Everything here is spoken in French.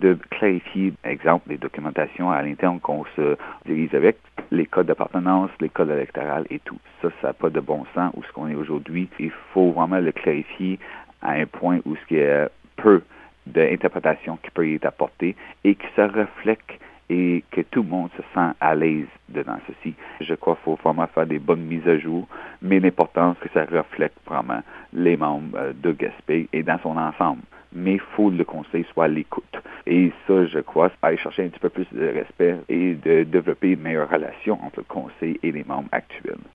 de clarifier, exemple, les documentations à l'interne qu'on se dirige avec, les codes d'appartenance, les codes électoraux et tout. Ça n'a pas de bon sens où ce qu'on est aujourd'hui. Il faut vraiment le clarifier à un point où ce qui est peu d'interprétation qui peut y être apportée et que ça reflète et que tout le monde se sent à l'aise dedans ceci. Je crois qu'il faut vraiment faire des bonnes mises à jour, mais l'important, c'est que ça reflète vraiment les membres de Gaspé et dans son ensemble. Mais il faut que le conseil soit à l'écoute. Et ça, je crois, aller chercher un petit peu plus de respect et de développer une meilleure relation entre le conseil et les membres actuels.